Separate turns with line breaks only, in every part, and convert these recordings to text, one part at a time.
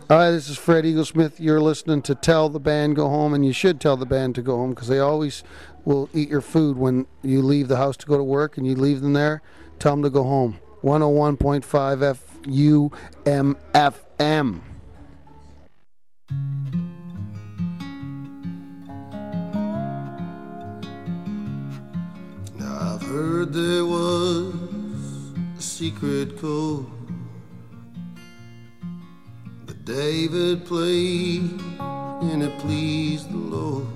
Hi, this is Fred Eaglesmith. You're listening to Tell the Band Go Home, and you should tell the band to go home because they always will eat your food when you leave the house to go to work and you leave them there. Tell them to go home. 101.5 FUMFM.
Now I've heard there was a secret code that David played and it pleased the Lord,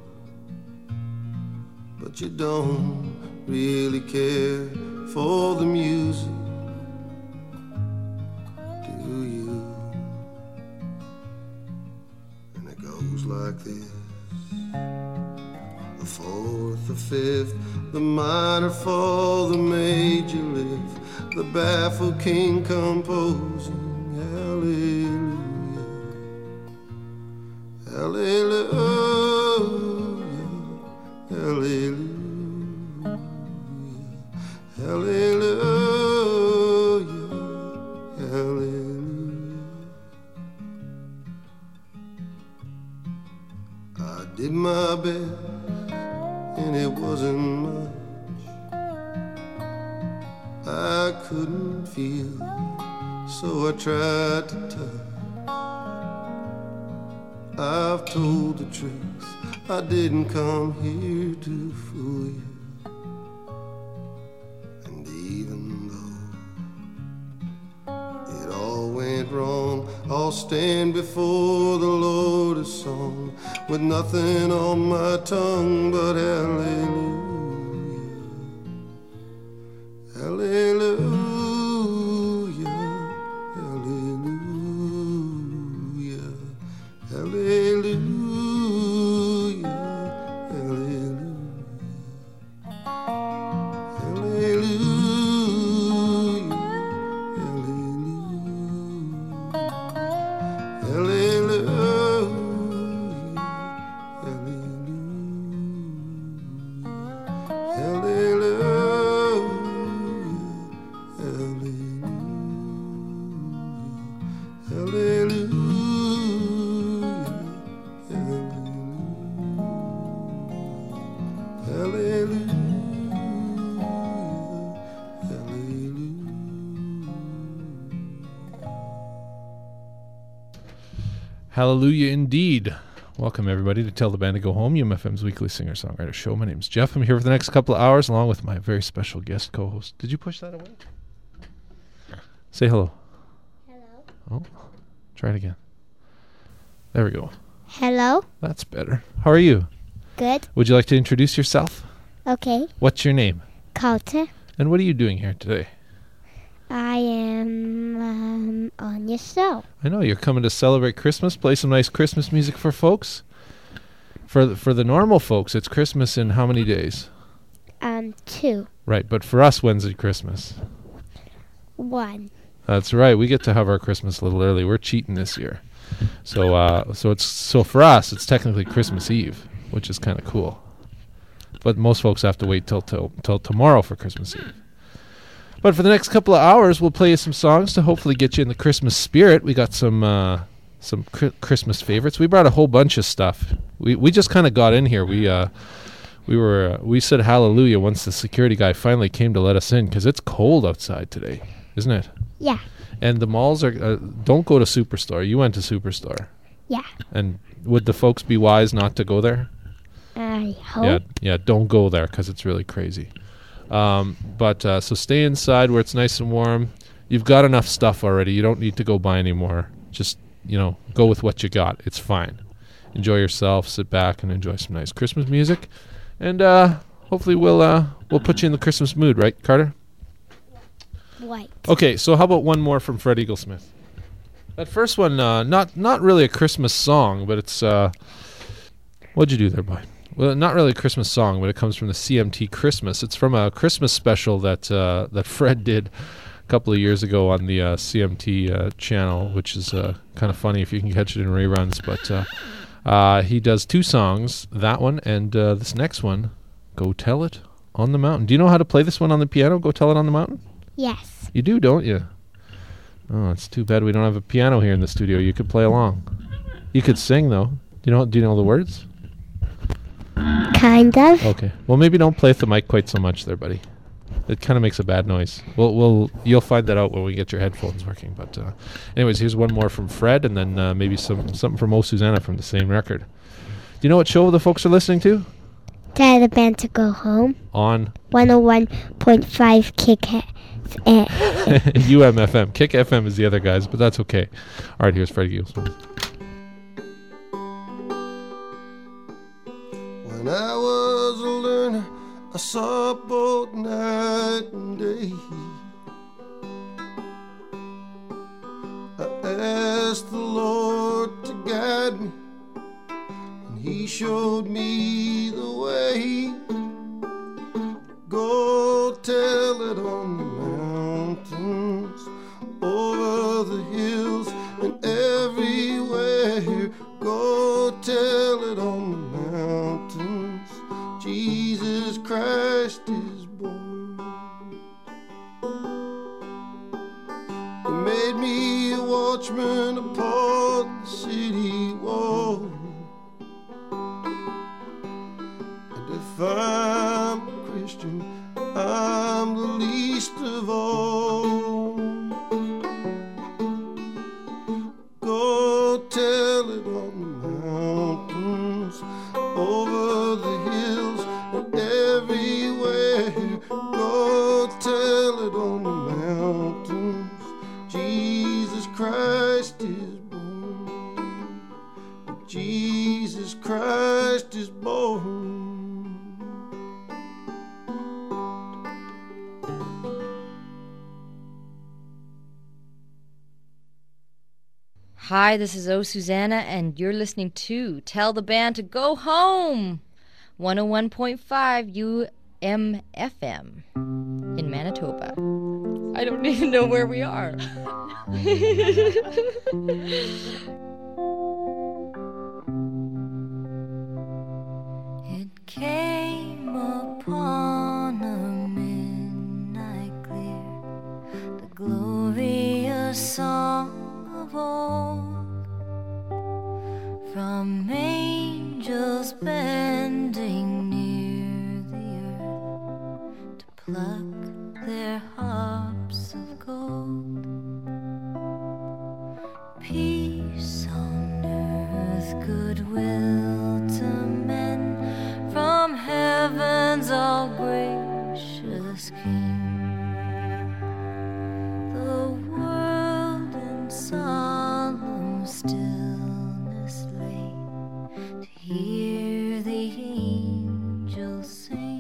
but you don't really care for the music, do you? And it goes like this: the fourth, the fifth, the minor fall, the major lift, the baffled king composing hallelujah, hallelujah, hallelujah, hallelujah, hallelujah. I did my best and it wasn't much. I couldn't feel, so I tried to touch. I've told the truth, I didn't come here to fool you. And even though it all went wrong, I'll stand before the Lord a song with nothing on my tongue but hallelujah, hallelujah, hallelujah, hallelujah,
Hallelujah indeed. Welcome everybody to Tell the Band to Go Home, UMFM's weekly singer-songwriter show. My name's Jeff. I'm here for the next couple of hours along with my very special guest co-host. Did you push that away? Say hello.
Hello.
Oh, try it again. There we go.
Hello.
That's better. How are you?
Good.
Would you like to introduce yourself?
Okay.
What's your name?
Carter.
And what are you doing here today?
I am on your show.
I know you're coming to celebrate Christmas, play some nice Christmas music for folks. For the normal folks, it's Christmas in how many days?
2.
Right, but for us, when's it Christmas?
1.
That's right. We get to have our Christmas a little early. We're cheating this year, so for us, it's technically Christmas Eve, which is kind of cool. But most folks have to wait till tomorrow for Christmas Eve. But for the next couple of hours, we'll play you some songs to hopefully get you in the Christmas spirit. We got some Christmas favorites. We brought a whole bunch of stuff. We just kind of got in here. We said hallelujah once the security guy finally came to let us in because it's cold outside today, isn't it?
Yeah.
And the malls are don't go to Superstore. You went to Superstore.
Yeah.
And would the folks be wise not to go there?
I hope.
Yeah. Don't go there because it's really crazy. So stay inside where it's nice and warm. You've got enough stuff already. You don't need to go buy any more. Just, go with what you got. It's fine. Enjoy yourself. Sit back and enjoy some nice Christmas music. And hopefully we'll put you in the Christmas mood, right, Carter?
Right.
Okay, so how about one more from Fred Eaglesmith? That first one, not really a Christmas song, but it's... what'd you do there, boy? Well, not really a Christmas song, but it comes from the CMT Christmas. It's from a Christmas special that Fred did a couple of years ago on the CMT channel, which is kind of funny if you can catch it in reruns. But he does 2 songs, that one and this next one, Go Tell It on the Mountain. Do you know how to play this one on the piano, Go Tell It on the Mountain?
Yes.
You do, don't you? Oh, it's too bad we don't have a piano here in the studio. You could play along. You could sing though. Do you know the words?
Kind of.
Okay. Well, maybe don't play with the mic quite so much there, buddy. It kind of makes a bad noise. You'll find that out when we get your headphones working. But anyways, here's one more from Fred, and then maybe something from O Susanna from the same record. Do you know what show the folks are listening to?
Tell the band to go home.
On
101.5 Kick
UMFM. Kick FM is the other guys, but that's okay. All right, here's Fred Gilsmith.
When I was a learner, I saw both night and day. I asked the Lord to guide me, and He showed me the way. Go tell it on the mountains, over the hills, and everywhere. Go tell it on the mountains, Jesus Christ is born. He made me a watchman upon the city wall. And if I'm a Christian, I'm the least of all. Go tell it on the mountains, over the hills, and everywhere. Go tell it on the mountains, Jesus Christ is born. Jesus Christ is born.
Hi, this is O Susanna, and you're listening to Tell the Band to Go Home, 101.5 UMFM in Manitoba. I don't even know where we are. It came upon a midnight clear, the glorious song of old, from angels bending near the earth to pluck their harps of gold. Peace on earth, goodwill to men, from heaven's all gracious King. The world in solemn stillness lay to hear the angels sing.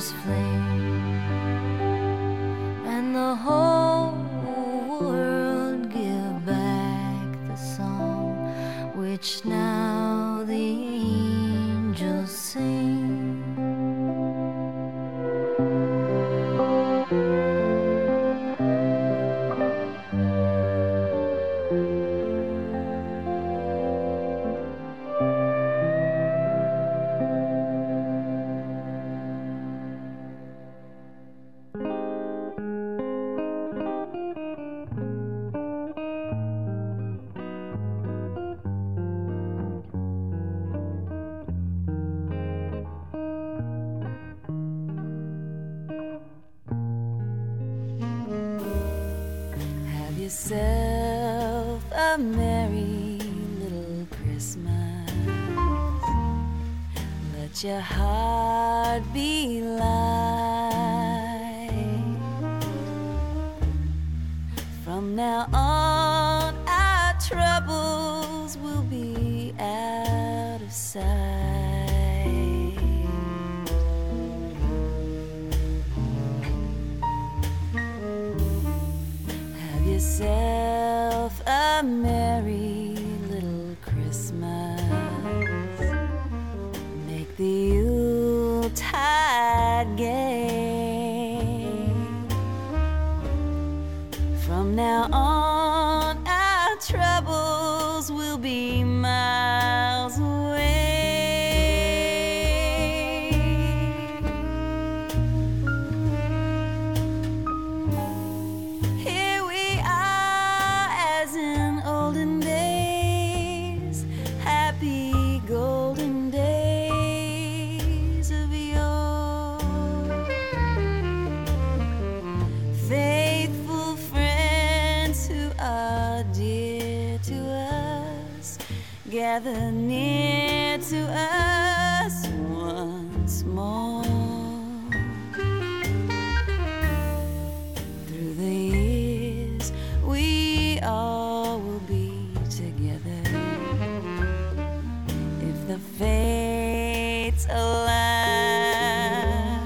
The whole world
yourself a merry little Christmas. Let your heart be light. From now on, our troubles will be out of sight. Have yourself a merry little Christmas. Make the Yuletide gay. From now on, our troubles will be miles away. Here we are as in olden days, happy golden days of yore. Faithful friends who are dear to us, gather near to us once more. Through the years, we all will be together if the fates allow.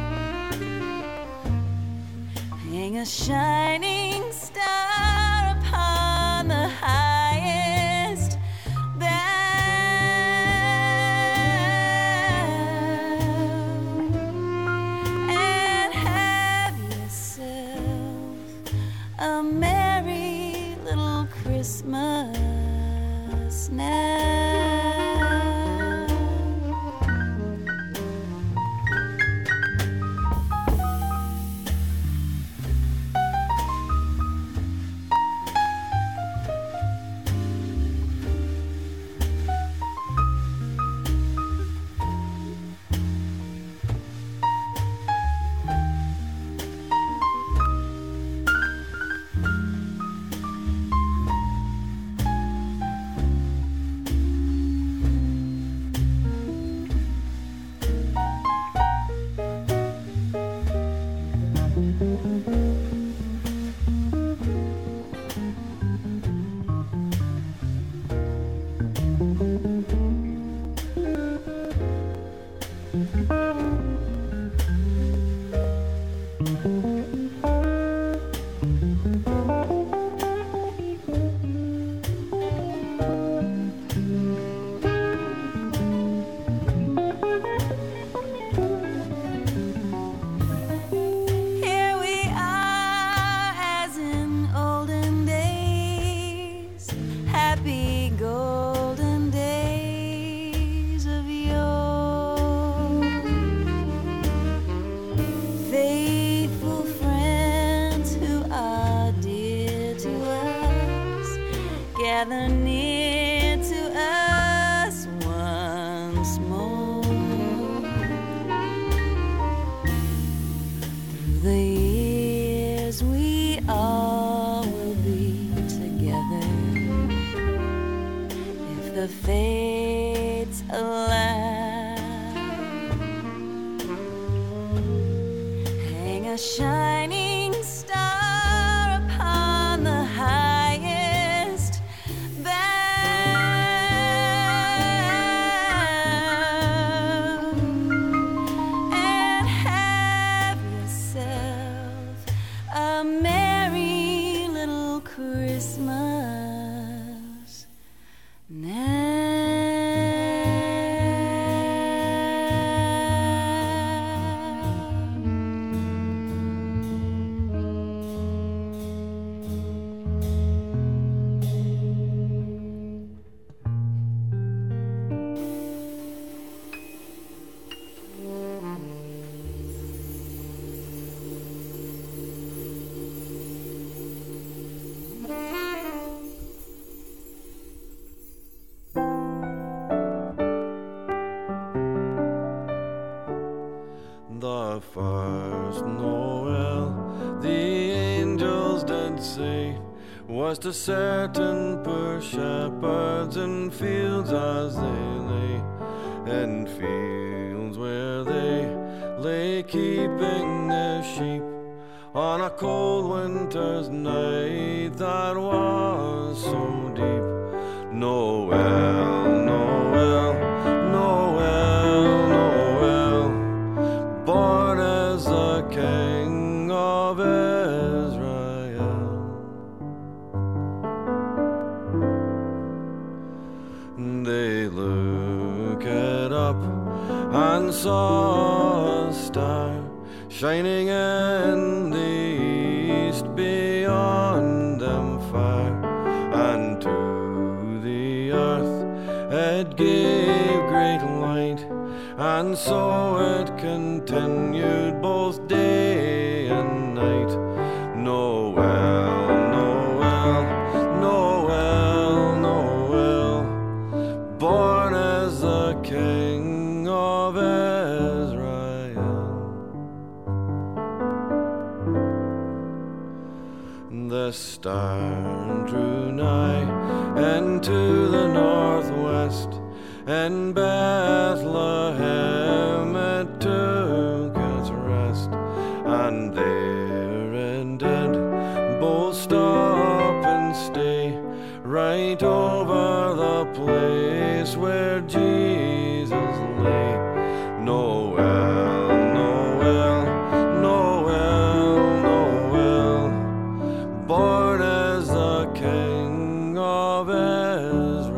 Hang a shining star upon the highest bough, and have yourself a merry little Christmas now. Here we are as in olden days, happy golden days of yore. Faithful friends who are dear to us, gather near to us once more. Through the years, we all will be together if the fates allow. Hang a shining star upon the highest bough, and have yourself a merry little Christmas
The first Noel, the angels did say,
was to certain poor shepherds in fields as they lay, in fields where they lay keeping their sheep on a cold winter's night that was so deep. Noel, Noel, Noel, Noel, born as the King of Israel. They looked up and saw a star shining in the east beyond them far, and to the earth it gave great light, and so it continued both day and night. Noel, Noel, Noel, Noel, born as the King of Israel. The star drew nigh into the northwest, and Bethlehem it took its rest, and there it did both stop and stay, right over the place where Jesus lay. Noel, Noel, Noel, Noel, born as the King of Israel.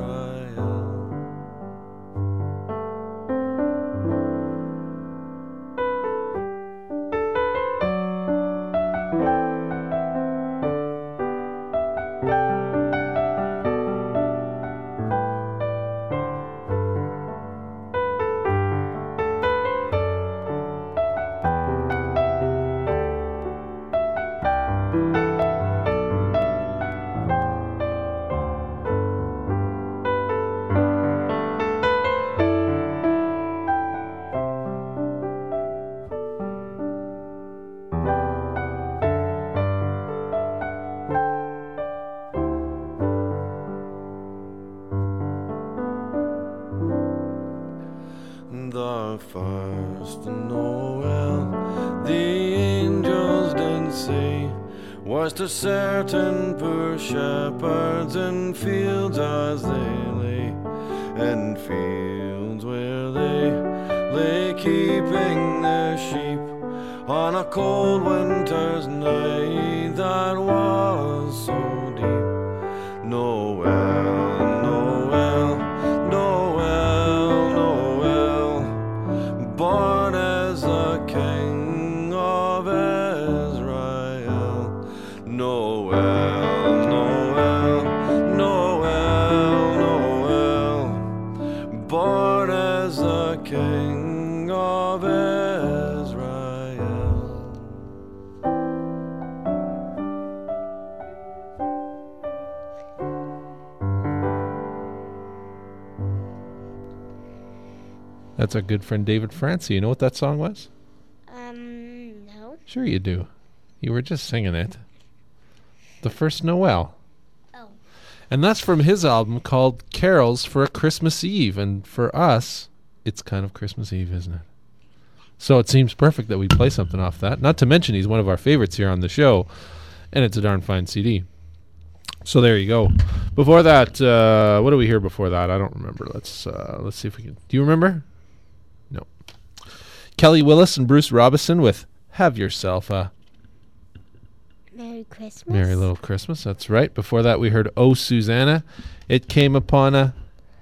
The first Noel the angels did say was to certain poor shepherds in fields as they lay, in fields where they lay keeping their sheep on a cold winter's night that was so deep. Noel, Noel, Noel, Noel, born as the King of Israel. Noel, Noel, Noel, Noel, born as the King of Israel.
That's our good friend David Francie. You know what that song was?
No.
Sure you do. You were just singing it. The First Noel.
Oh.
And that's from his album called Carols for a Christmas Eve. And for us, it's kind of Christmas Eve, isn't it? So it seems perfect that we play something off that. Not to mention he's one of our favorites here on the show. And it's a darn fine CD. So there you go. Before that, what do we hear before that? I don't remember. Let's see if we can. Do you remember? No. Kelly Willis and Bruce Robison with Have Yourself a
Merry Christmas.
Merry Little Christmas. That's right. Before that, we heard Oh Susanna. It Came Upon a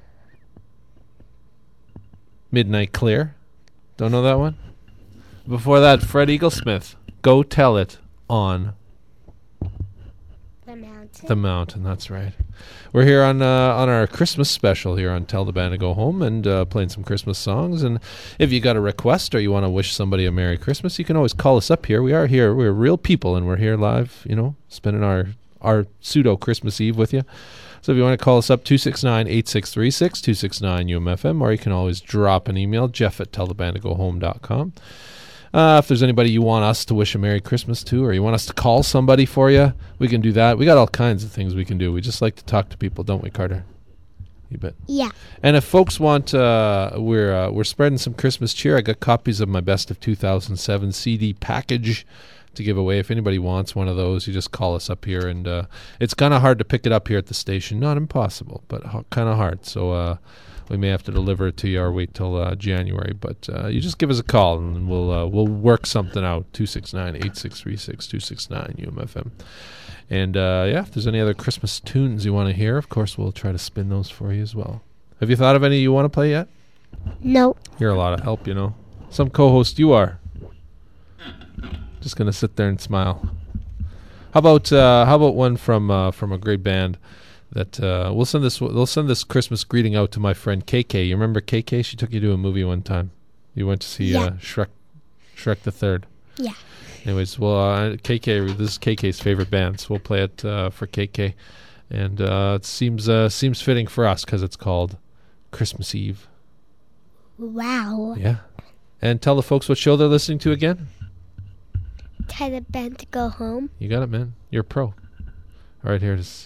Midnight Clear. Don't know that one? Before that, Fred Eaglesmith. Go Tell It on
The Mountain.
the Mountain. That's right. We're here on our Christmas special here on Tell the Band to Go Home and playing some Christmas songs. And if you got a request or you want to wish somebody a Merry Christmas, you can always call us up here. We are here. We're real people, and we're here live, spending our pseudo Christmas Eve with you. So if you want to call us up, 269-8636, 269-UMFM, or you can always drop an email, jeff@tellthebandtogohome.com. If there's anybody you want us to wish a Merry Christmas to, or you want us to call somebody for you, we can do that. We got all kinds of things we can do. We just like to talk to people, don't we, Carter? You bet.
Yeah.
And if folks want, we're spreading some Christmas cheer. I got copies of my Best of 2007 CD package to give away. If anybody wants one of those, you just call us up here. And it's kind of hard to pick it up here at the station. Not impossible, but kind of hard. So we may have to deliver it to you or wait till January. But you just give us a call, and we'll work something out. 269-8636, 269-UMFM. And, if there's any other Christmas tunes you want to hear, of course, we'll try to spin those for you as well. Have you thought of any you want to play yet?
No.
You're a lot of help, you know. Some co-host you are. Just going to sit there and smile. How about one from a great band that we'll send this Christmas greeting out to my friend KK. You remember KK? She took you to a movie one time. You went to see Shrek the Third.
Yeah.
Anyways, well, KK, this is KK's favorite band, so we'll play it for KK, and it seems fitting for us because it's called Christmas Eve.
Wow.
Yeah, and tell the folks what show they're listening to again.
Tell the band to go home.
You got it, man. You're a pro. All right, here it is.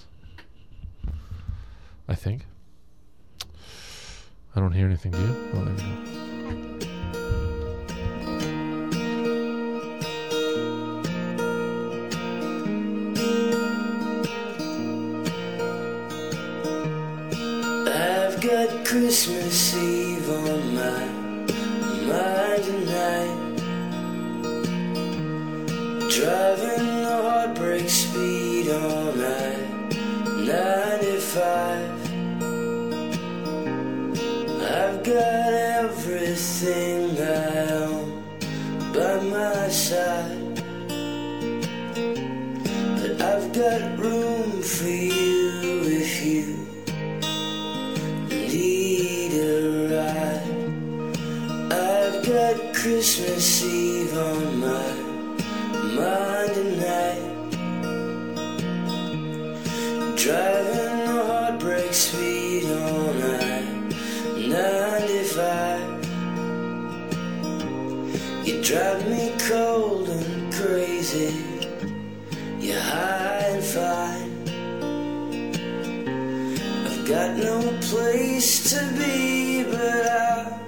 I think. I don't hear anything, do you? Oh, there we go.
I've got Christmas Eve on my mind tonight, driving the heartbreak speed on I-95. I've got everything I own by my side, but I've got room for you if you need a ride. I've got Christmas Eve on my mind tonight, driving the heartbreak speed on I-95. You drive me cold and crazy, you're high and fine. I've got no place to be, but I'll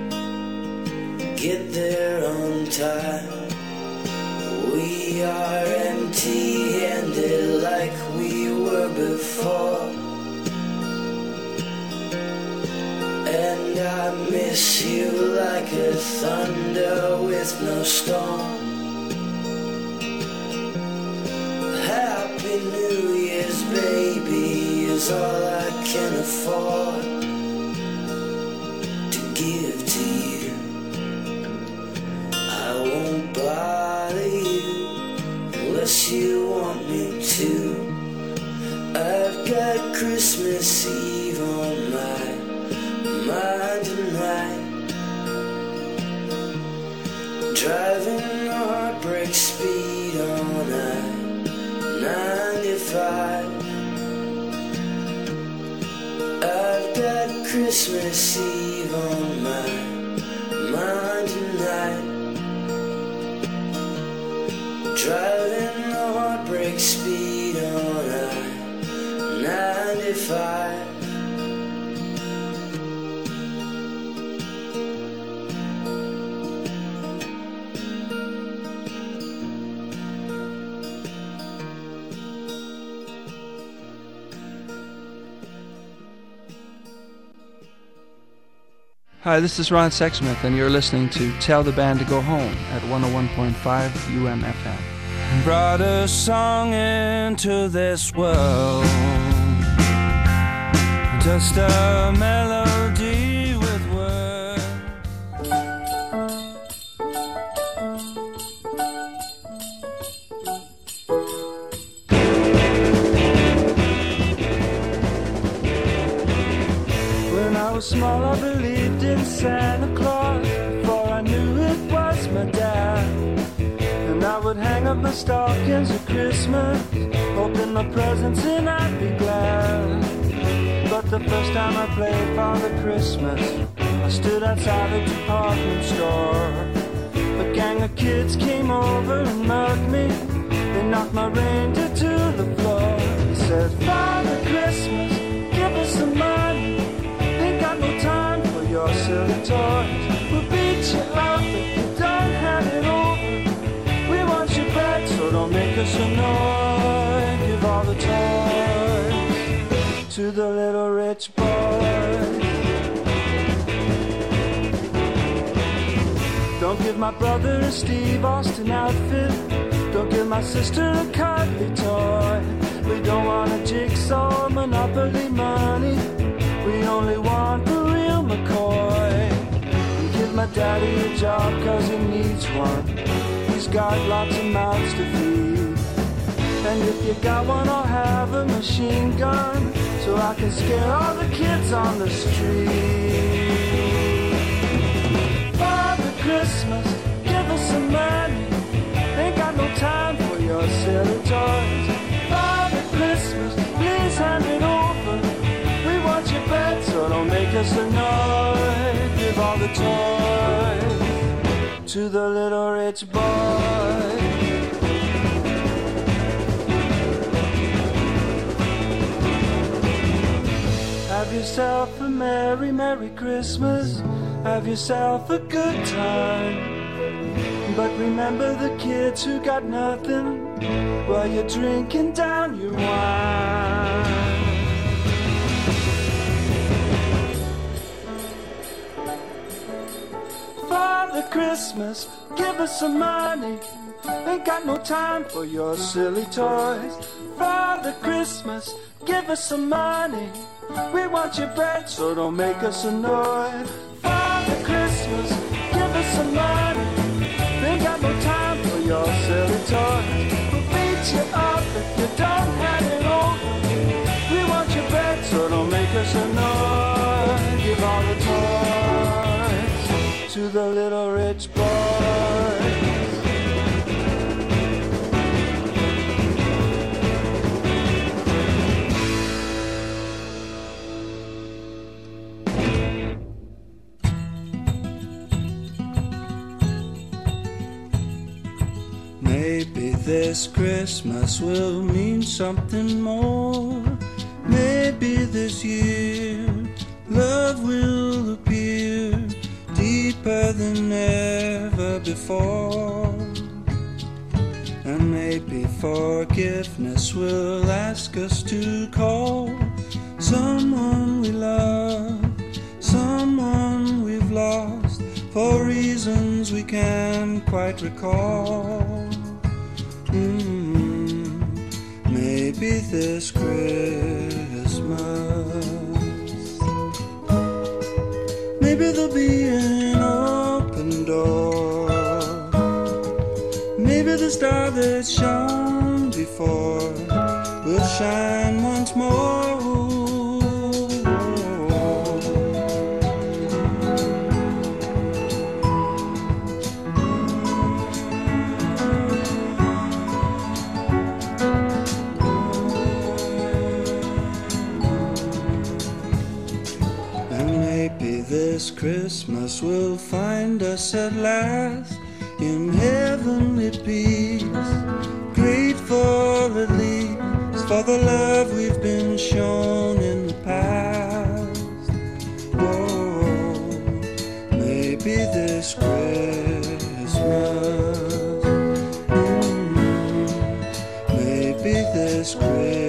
get there on time. We are empty-handed like we were before, and I miss you like a thunder with no storm. Happy New Year's, baby, is all I can afford to give to you. I won't bother you unless you want me to. I've got Christmas Eve on my mind tonight, driving the heartbreak speed on I-95. I've got Christmas Eve on my mind tonight, driving the heartbreak speed on I-95.
Hi, this is Ron Sexsmith, and you're listening to Tell the Band to Go Home at 101.5 UMFM.
Brought a song into this world, just a melody with words. When I was small, I believed in Santa Claus, before I knew it was my dad. And I would hang up my stockings at Christmas, open my presents and I'd be glad. But the first time I played Father Christmas, I stood outside a department store. A gang of kids kids came over and mugged me. They knocked my reindeer to the floor. They said, Father Christmas, give us some money. Ain't got no time for your silly toys. We'll beat you up if you don't hand it over. We want you back, so don't make us annoyed. Give all the toys to the little rich boy. Don't give my brother a Steve Austin outfit. Don't give my sister a cuddly toy. We don't want a jigsaw, Monopoly money. We only want the real McCoy. We give my daddy a job cause he needs one. He's got lots of mouths to feed. And if you got one, I'll have a machine gun so I can scare all the kids on the street. Father Christmas, give us some money. Ain't got no time for your silly toys. Father Christmas, please hand it over. We want you back, so don't make us annoyed. Give all the toys to the little rich boy. Have yourself a merry, merry Christmas. Have yourself a good time. But remember the kids who got nothing while you're drinking down your wine. Father Christmas, give us some money. Ain't got no time for your silly toys. Father Christmas, give us some money. We want your bread, so don't make us annoyed. Father Christmas, give us some money. Ain't got no time for your silly toys. We'll beat you up if you don't hand it over. We want your bread, so don't make us annoyed. Give all the toys to the little rich boy.
Maybe this Christmas will mean something more. Maybe this year love will appear deeper than ever before. And maybe forgiveness will ask us to call someone we love, someone we've lost, for reasons we can't quite recall. Maybe this Christmas, maybe there'll be an open door. Maybe the star that shone before will shine once more. This Christmas will find us at last in heavenly peace, grateful at least for the love we've been shown in the past. Oh, maybe this Christmas, maybe this Christmas.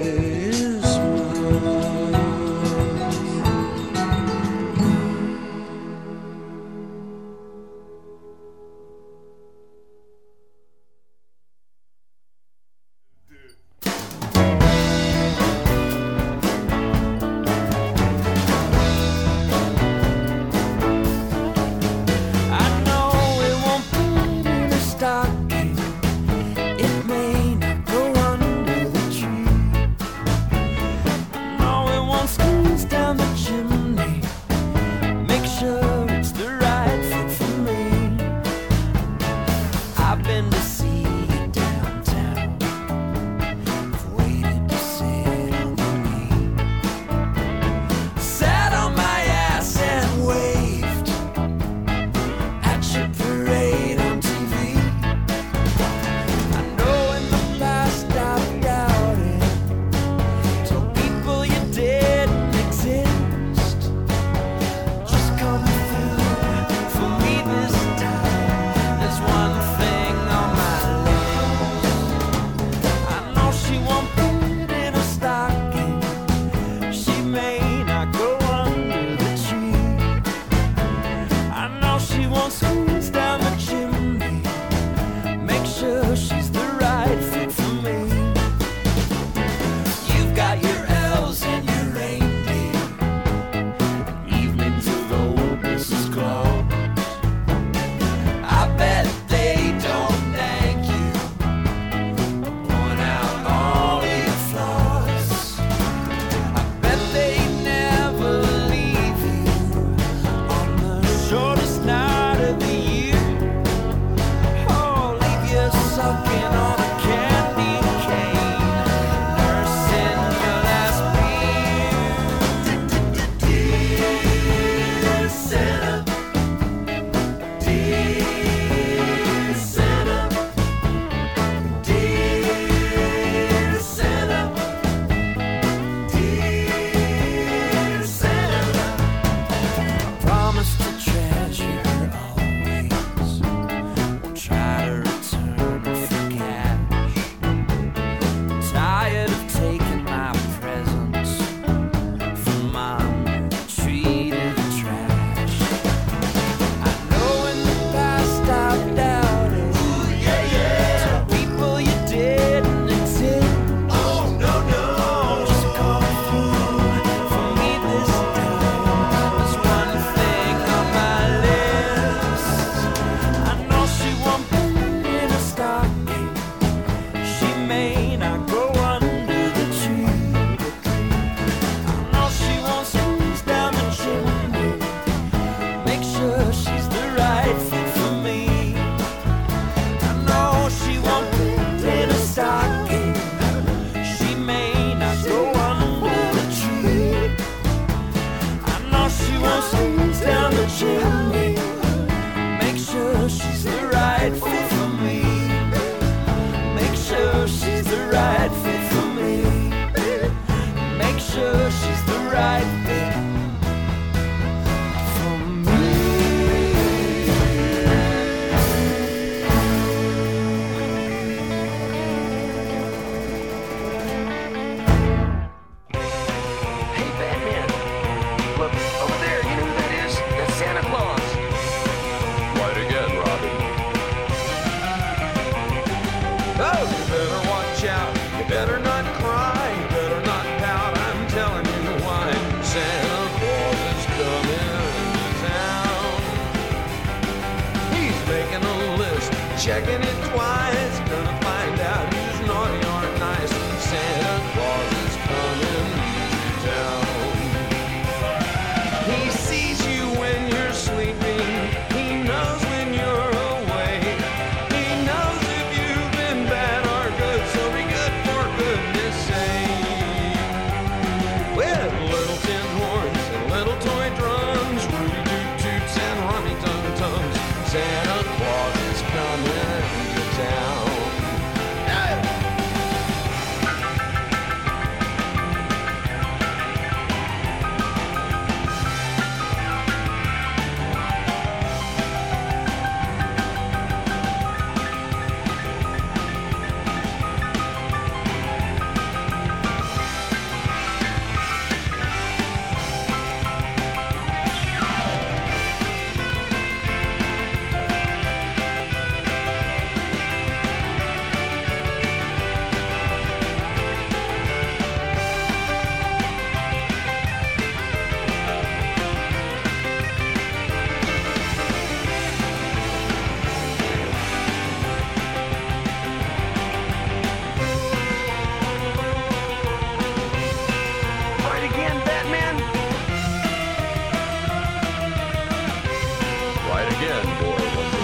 right fit for me. Make sure she's the right fit for me. Make sure she's the right fit for me.
Hey, Batman. Look, over there, you know who that is? That's Santa Claus.
Right again, Robbie.
Oh, you better watch out. You better not cry. You better not pout. I'm telling you why. Santa Claus is coming to town. He's making a list, checking it twice. Gonna find out who's naughty or nice. Santa Claus is coming to town. He sees you when you're sleeping. He knows when you're awake. He knows if you've been bad or good, so be good for goodness sake. With little tin horns and little toy drums, Rudy toot toots and rummy tum tums, Santa Claus is coming to town.
Right again, Batman.
Right again, boy wonder.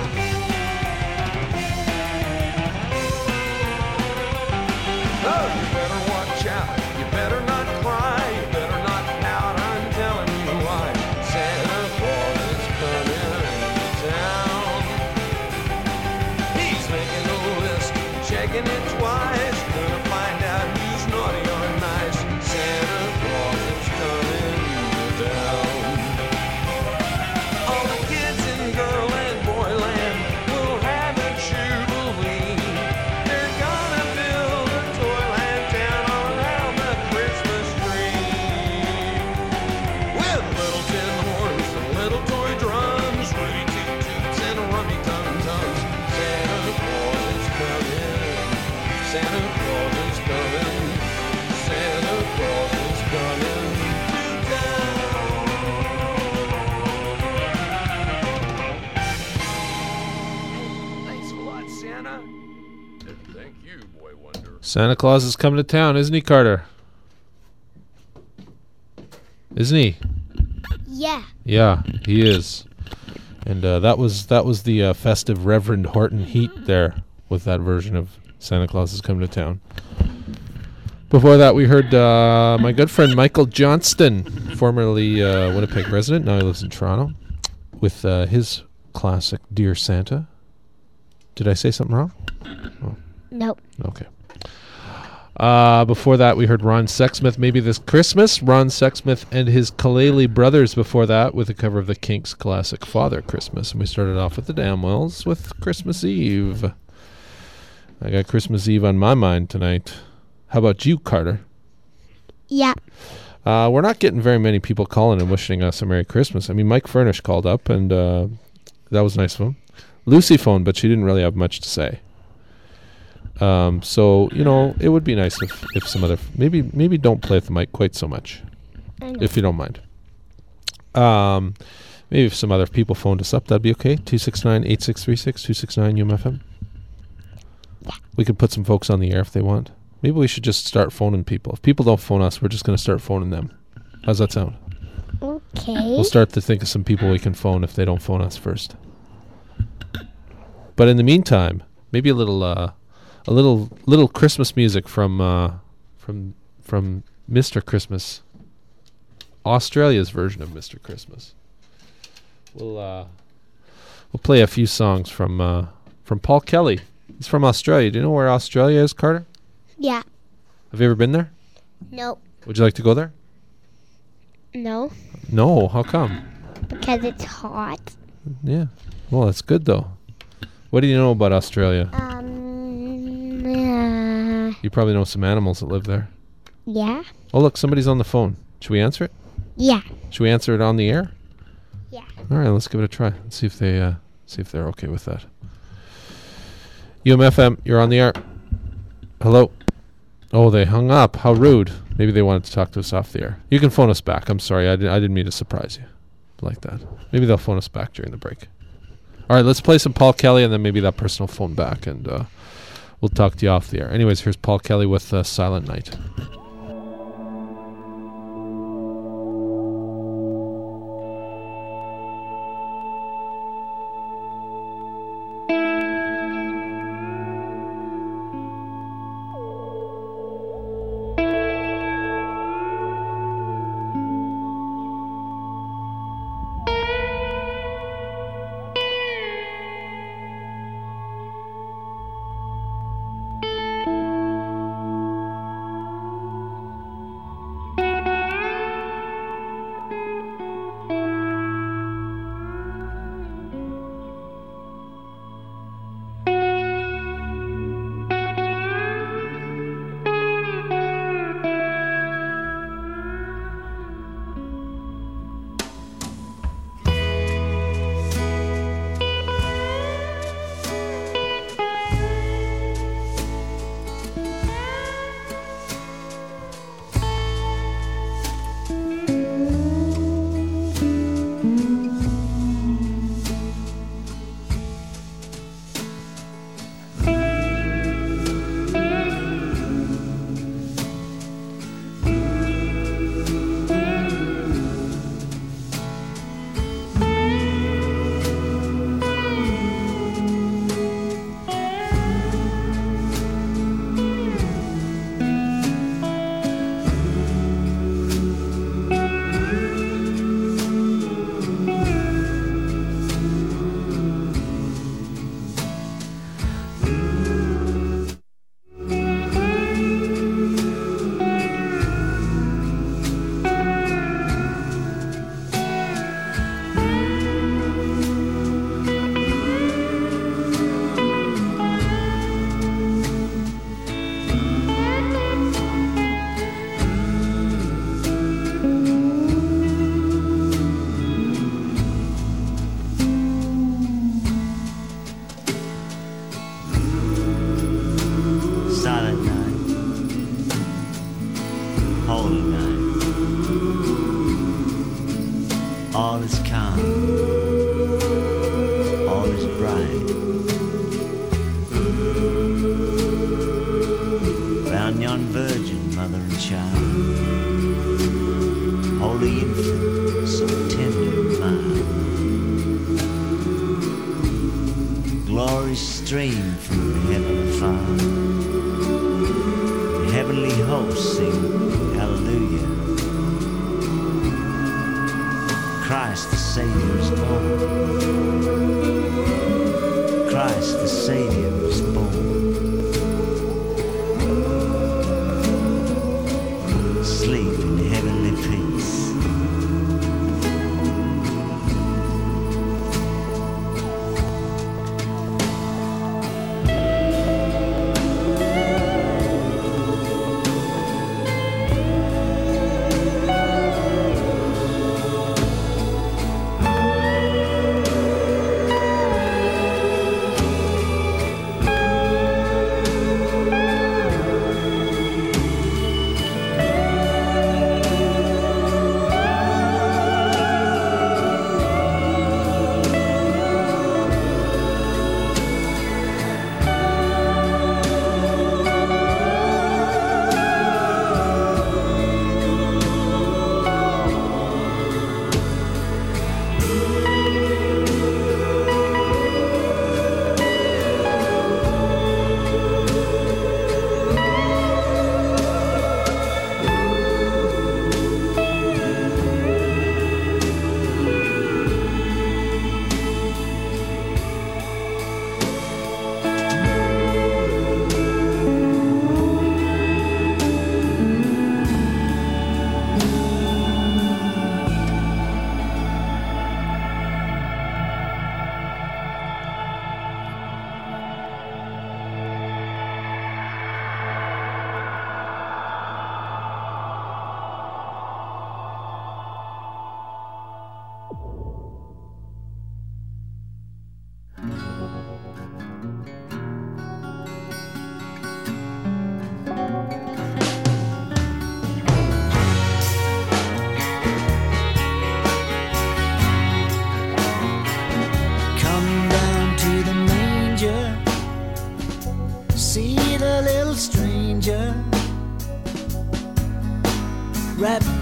Oh, you better watch out. You better not cry. You better not pout. I'm telling you why. Santa Claus is coming to town. He's making a list, checking it twice. Gonna find out who's naughty or nice. Santa Claus is coming to town. All the kids in girl and boy land will have a jubilee. They're gonna build a toyland town around the Christmas tree. With little tin horns and little toy drums, Rudy toot toots and rummy tum tums, Santa Claus is coming. Santa Claus is coming. Santa Claus is coming to town.
Thanks a lot, Santa.
Thank you, boy wonder.
Santa Claus is coming to town, isn't he, Carter? Isn't he?
Yeah.
Yeah, he is. And that was the festive Reverend Horton Heat there with that version of Santa Claus is coming to town. Before that, we heard my good friend Michael Johnston, formerly Winnipeg resident, now he lives in Toronto, with his classic Dear Santa. Did I say something wrong? Oh.
Nope.
Okay. Before that, we heard Ron Sexsmith, Maybe This Christmas. Ron Sexsmith and his Kaleli Brothers before that with a cover of the Kinks' classic Father Christmas. And we started off with the Damwells with Christmas Eve. I got Christmas Eve on my mind tonight. How about you, Carter?
Yeah.
We're not getting very many people calling and wishing us a Merry Christmas. I mean, Mike Furnish called up, and that was nice of him. Lucy phoned, but she didn't really have much to say. So, you know, it would be nice if some other... Maybe don't play with the mic quite so much, if you don't mind. Maybe if some other people phoned us up, that'd be okay. 269-8636, 269-UMFM.
Yeah.
We could put some folks on the air if they want. Maybe we should just start phoning people. If people don't phone us, we're just going to start phoning them. How's that sound?
Okay.
We'll start to think of some people we can phone if they don't phone us first. But in the meantime, maybe a little Christmas music from Mr. Christmas, Australia's version of Mr. Christmas. We'll We'll play a few songs from Paul Kelly. He's from Australia. Do you know where Australia is, Carter?
Yeah.
Have you ever been there?
No.
Would you like to go there?
No.
No. How come?
Because it's hot.
Yeah. Well, that's good though. What do you know about Australia? You probably know some animals that live there.
Yeah.
Oh, look, somebody's on the phone. Should we answer it?
Yeah.
Should we answer it on the air?
Yeah.
All right, let's give it a try. Let's see if they're okay with that. UMFM, you're on the air. Hello. Oh, they hung up. How rude. Maybe they wanted to talk to us off the air. You can phone us back. I'm sorry. I didn't mean to surprise you like that. Maybe they'll phone us back during the break. All right, let's play some Paul Kelly, and then maybe that person will phone back, and we'll talk to you off the air. Anyways, here's Paul Kelly with Silent Night.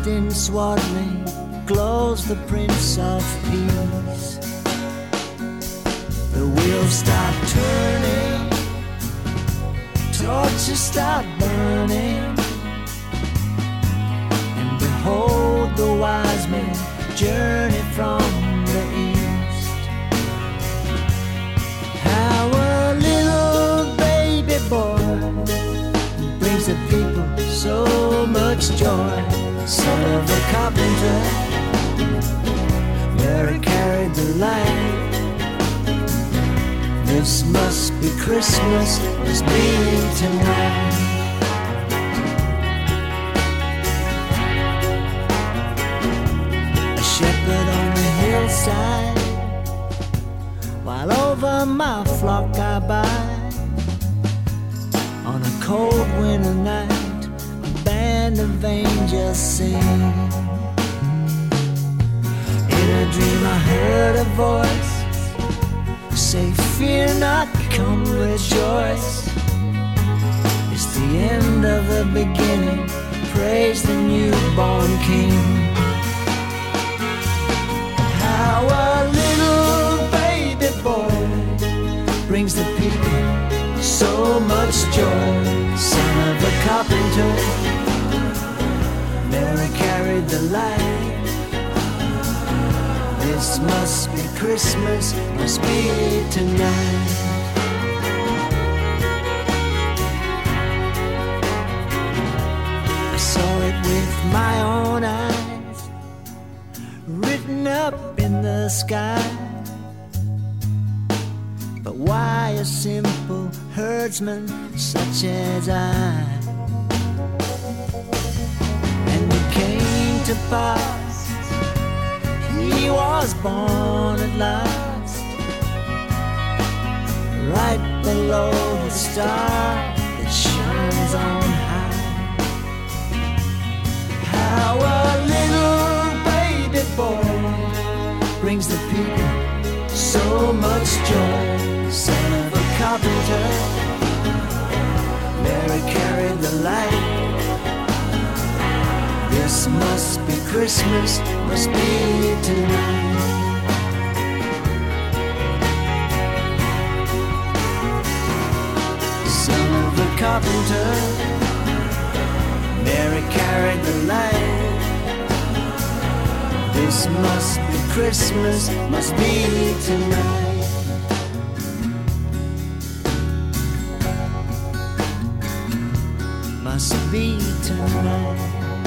in swaddling glows the Prince of Peace. The wheels start turning, torches start burning, and behold the wise men journey from the east. How a little baby boy brings the people so much joy. Son of a carpenter, Mary carried the light. This must be Christmas, must be tonight. A shepherd on the hillside, while over my flock I bide. On a cold winter night, a band of angels sing. In a dream I heard a voice say, fear not, come rejoice. It's the end of the beginning, praise the newborn King. How a little baby boy brings the people so much joy. Son of a carpenter, Mary carried the light. This must be Christmas, must be tonight. I saw it with my own eyes, written up in the sky. But why a simple herdsman such as I? And it came to pass, he was born at last, right below the star that shines on high. How a little baby boy brings the people so much joy. Son of a carpenter, Mary carried the light. This must be Christmas, must be tonight. Son of a carpenter, Mary carried the light. This must be Christmas, must be tonight. Must be tonight.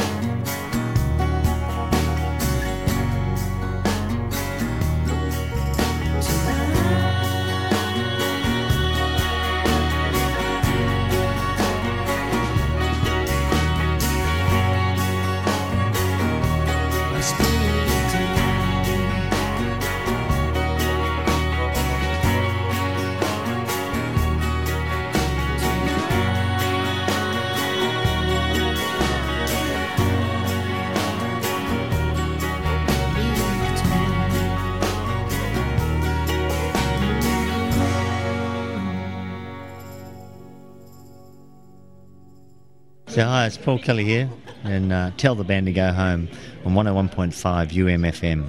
So hi, it's Paul Kelly here, and tell the band to go home on 101.5 UMFM.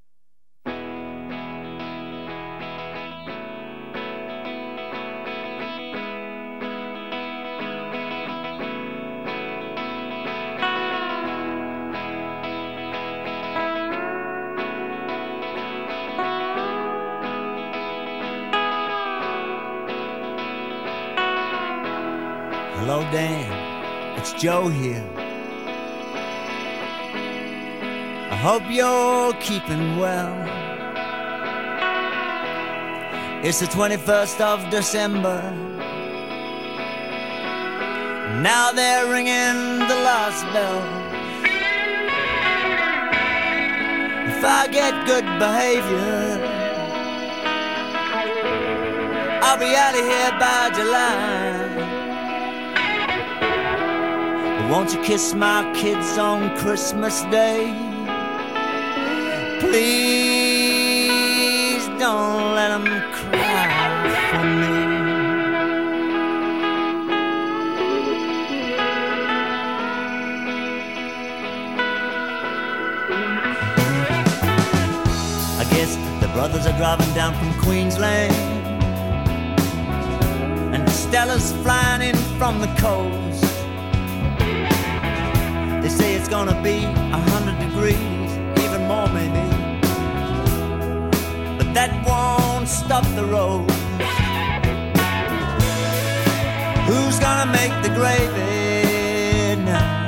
Hello, Dan. It's Joe here. I hope you're keeping well. It's the 21st of December. Now they're ringing the last bell. If I get good behavior, I'll be out of here by July. Won't you kiss my kids on Christmas Day? Please don't let them cry for me. driving down from Queensland, and Stella's flying in from the coast. They say it's gonna be 100 degrees, even more maybe, but that won't stop the road. Who's gonna make the gravy now?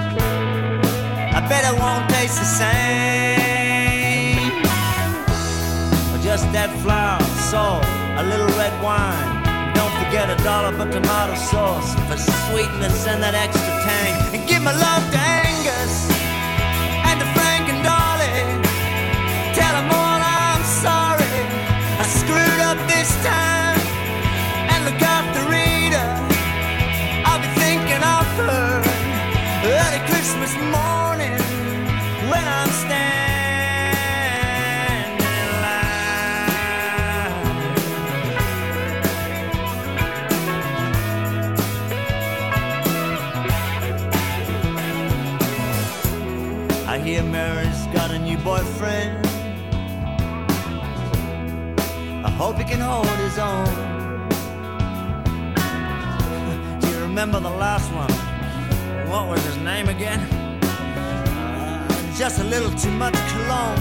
I bet it won't taste the same. Just that flour, salt, a little red wine. Don't forget $1 for tomato sauce for sweetness and that extra tang. And give my love to Angus and to Frank and Dolly. Tell them all I'm sorry, I screwed up this time. And look after Rita, I'll be thinking of her early Christmas morning when I'm standing in line. I hear Mary's got a new boyfriend. I hope he can hold his own. Do you remember the last one? What was his name again? Just a little too much cologne.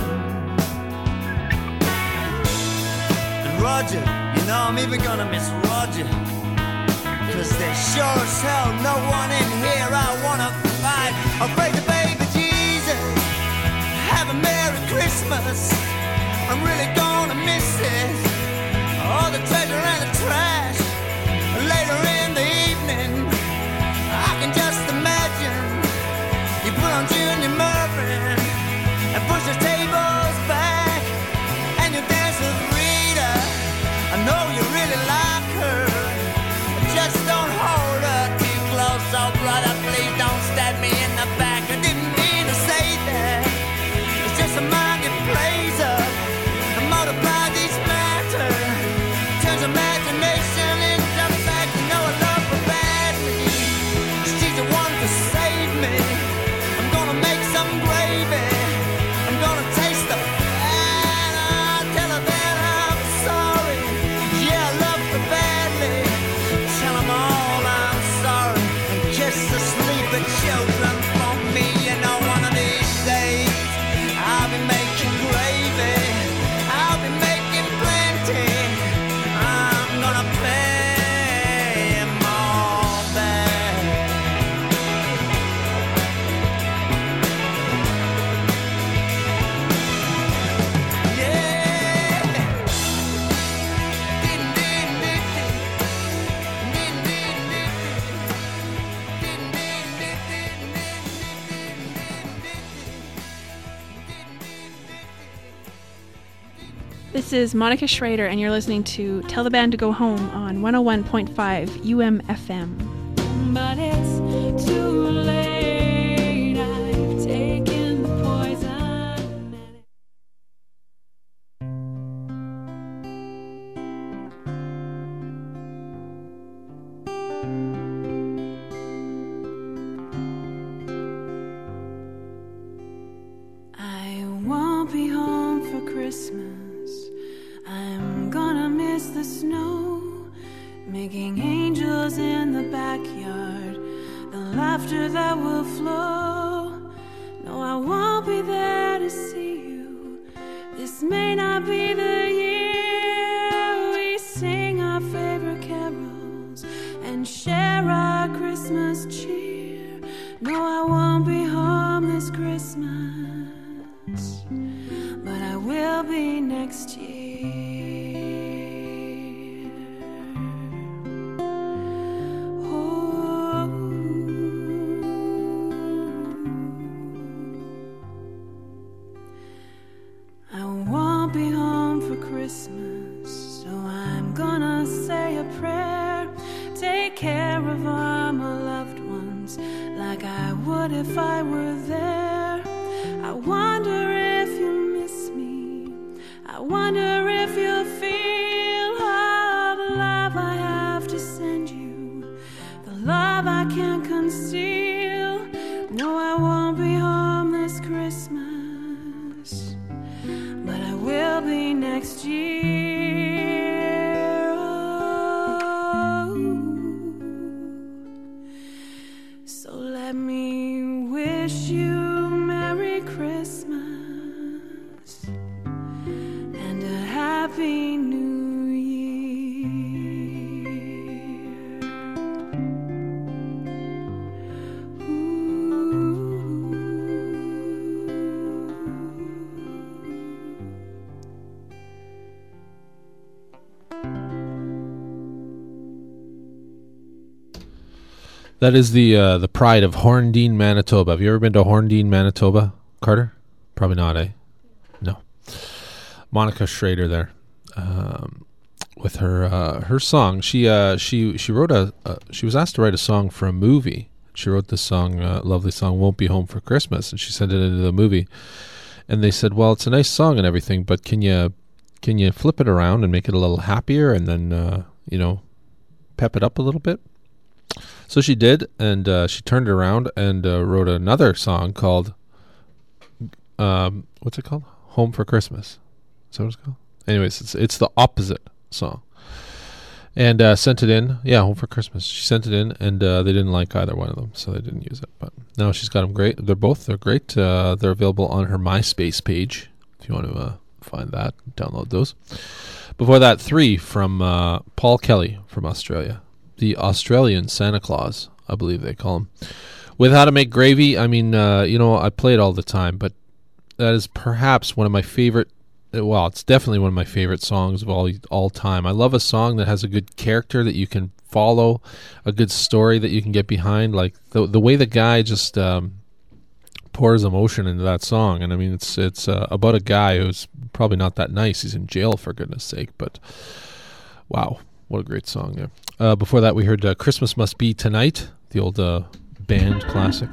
And Roger, you know I'm even gonna miss Roger, 'cause there's sure as hell no one in here I wanna fight. I'll pray to baby Jesus, have a Merry Christmas. I'm really gonna miss it, all the treasure and the trash. Later in the evening, I can just imagine you put on Junior Murphy and push the tables back, and you dance with Rita. I know you really like her, just don't hold her too close. Oh brother, please don't stab me in the back. I didn't mean to say that. It's just a mind that plays up and multiplies each matter, turns imagination into fact. You know I love her badly, she's the one to save me. I'm gonna make some gravy, I'm gonna taste the fat. I'll tell her that I'm sorry, yeah I love her badly. Tell them all I'm sorry, and kiss the sleeping children for me. You know one of these days I'll be making gravy, I'll be making plenty. I'm gonna pay 'em all back.
This is Monica Schrader, and you're listening to Tell the Band to Go Home on 101.5 UMFM.
But it's too late, I've taken the poison. I won't be home for Christmas. I'm gonna miss the snow, making angels in the backyard, the laughter that will flow. No, I won't be there to see you. This may not be the year we sing our favorite carols and share our Christmas cheer. No, I won't be home this Christmas, but I will be next year. I won't be home for Christmas, so I'm gonna say a prayer. Take care of all my loved ones like I would if I were there. I wonder if you miss me, I wonder if you feel all the love I have to send you, the love I can't conceal. No, I won't be home this Christmas, but I will be next year.
That is the pride of Horndean, Manitoba. Have you ever been to Horndean, Manitoba, Carter? Probably not, eh? No. Monica Schrader there, with her song. She wrote she was asked to write a song for a movie. She wrote this song, lovely song, "Won't Be Home for Christmas," and she sent it into the movie. And they said, "Well, it's a nice song and everything, but can you flip it around and make it a little happier, and then pep it up a little bit?" So she did, and she turned it around and wrote another song called, what's it called? "Home for Christmas." Is that what it's called? Anyways, it's the opposite song. And sent it in. Yeah, "Home for Christmas." She sent it in, and they didn't like either one of them, so they didn't use it. But now she's got them great. They're great. They're available on her MySpace page, if you want to find that, download those. Before that, 3 from Paul Kelly from Australia. The Australian Santa Claus, I believe they call him. With "How to Make Gravy," I mean, I play it all the time, but that is perhaps one of my favorite, well, it's definitely one of my favorite songs of all time. I love a song that has a good character that you can follow, a good story that you can get behind, like the way the guy just pours emotion into that song. And I mean, it's about a guy who's probably not that nice. He's in jail, for goodness sake, but wow, what a great song there. Before that, we heard "Christmas Must Be Tonight," the old band classic.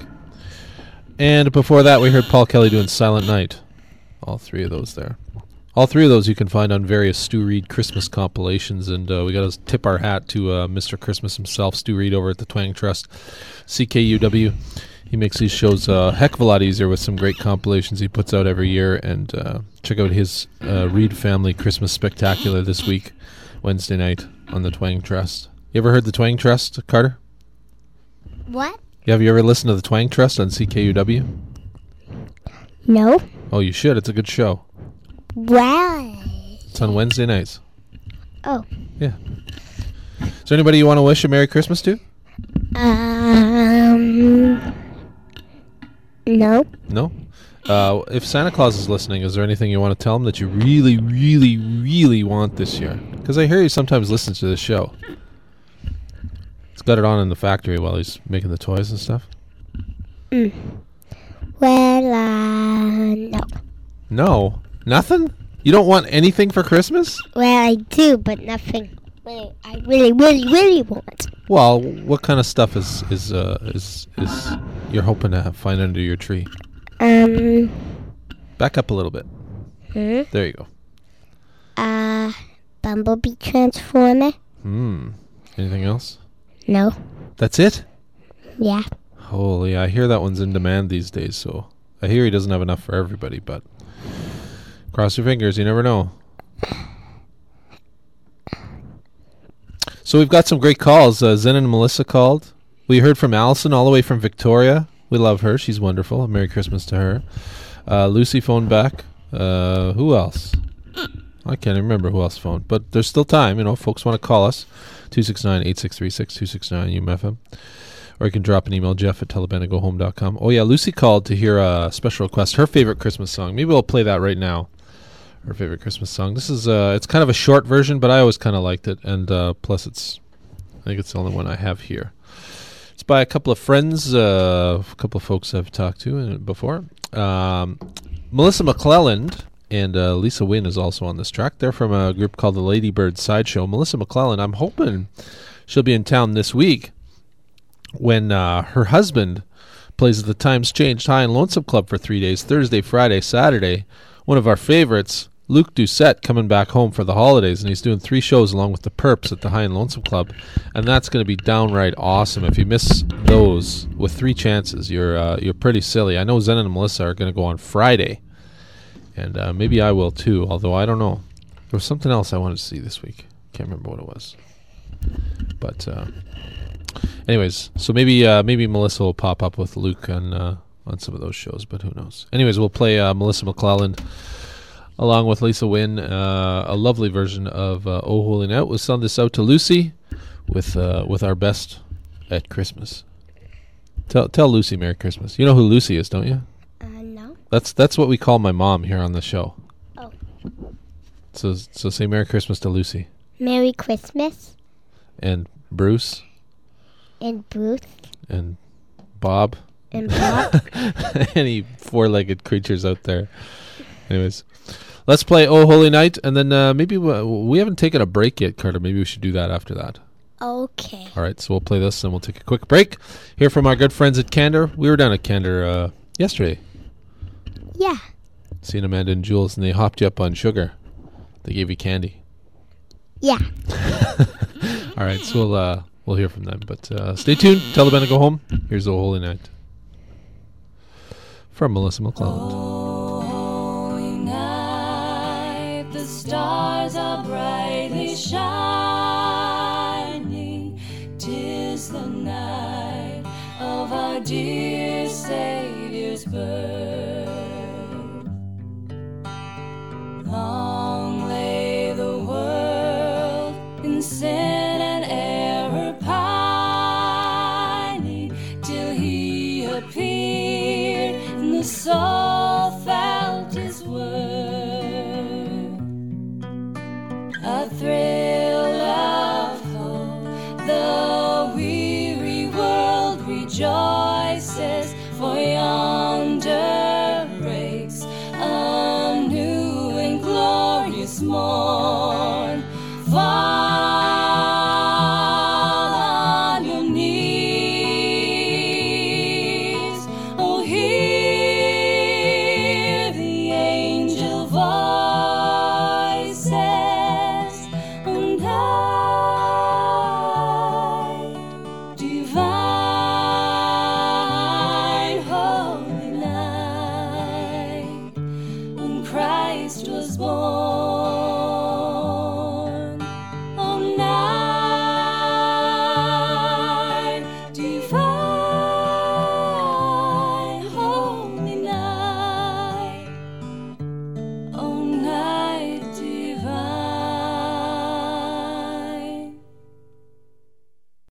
And before that, we heard Paul Kelly doing "Silent Night." All 3 of those there. All 3 of those you can find on various Stu Reed Christmas compilations, and we got to tip our hat to Mr. Christmas himself, Stu Reed over at the Twang Trust, CKUW. He makes these shows a heck of a lot easier with some great compilations he puts out every year, and check out his Reed Family Christmas Spectacular this week, Wednesday night on the Twang Trust. You ever heard the Twang Trust, Carter?
What?
Have you ever listened to the Twang Trust on CKUW?
No.
Oh, you should. It's a good show.
Wow.
It's on Wednesday nights.
Oh.
Yeah. Is there anybody you want to wish a Merry Christmas to?
No.
No? If Santa Claus is listening, is there anything you want to tell him that you really, really, really want this year? Because I hear he sometimes listens to this show. He's got it on in the factory while he's making the toys and stuff.
Well, no.
No? Nothing? You don't want anything for Christmas?
Well, I do, but nothing I really, really, really want.
Well, what kind of stuff is you're hoping to find under your tree? Back up a little bit. There you go.
Bumblebee transformer.
Anything else?
No.
That's it?
Yeah.
Holy, I hear that one's in demand these days, so I hear he doesn't have enough for everybody, but cross your fingers, you never know. So we've got some great calls. Zen and Melissa called. We heard from Allison all the way from Victoria. We love her. She's wonderful. Merry Christmas to her. Lucy phoned back. Who else? I can't even remember who else phoned, but there's still time. You know, folks want to call us. 269-8636, 269-UMFM. Or you can drop an email, jeff@telebandagohome.com. Oh, yeah, Lucy called to hear a special request, her favorite Christmas song. Maybe we'll play that right now, her favorite Christmas song. This is, it's kind of a short version, but I always kind of liked it. And plus, I think it's the only one I have here. It's by a couple of friends, a couple of folks I've talked to before. Melissa McClelland and Lisa Wynn is also on this track. They're from a group called the Ladybird Sideshow. Melissa McClelland, I'm hoping she'll be in town this week when her husband plays at the Times Changed High and Lonesome Club for 3 days, Thursday, Friday, Saturday. One of our favorites, Luke Doucette, coming back home for the holidays, and he's doing 3 shows along with the Perps at the High and Lonesome Club, and that's going to be downright awesome. If you miss those with 3 chances, you're pretty silly. I know Zen and Melissa are going to go on Friday, and maybe I will too, although I don't know. There was something else I wanted to see this week. Can't remember what it was. But anyways, so maybe Melissa will pop up with Luke on some of those shows, but who knows. Anyways, we'll play Melissa McClelland along with Lisa Wynn, a lovely version of Oh Holy Night. We'll send this out to Lucy with our best at Christmas. Tell Lucy Merry Christmas. You know who Lucy is, don't you?
No.
That's what we call my mom here on the show.
Oh.
So say Merry Christmas to Lucy.
Merry Christmas.
And Bruce.
And Bruce.
and Bob.
And Bob.
Any four-legged creatures out there. Anyways, let's play Oh Holy Night, and then maybe we haven't taken a break yet, Carter. Maybe we should do that after that.
Okay.
All right, so we'll play this, and we'll take a quick break. Hear from our good friends at Candor. We were down at Candor yesterday.
Yeah.
Seeing Amanda and Jules, and they hopped you up on sugar. They gave you candy.
Yeah.
All right, so we'll hear from them. But stay tuned. Tell the band to go home. Here's Oh Holy Night from Melissa McClelland.
Holy night, the stars are brightly shining. 'Tis the night of our dear Savior's birth. Long lay the world in sin and error pining, till he appeared and the soul felt his word. A thrill of hope, the weary world rejoices, for yonder breaks a new and glorious morn. Fall on your knees, oh hear the angel voices, and night, divine holy night, when Christ was born.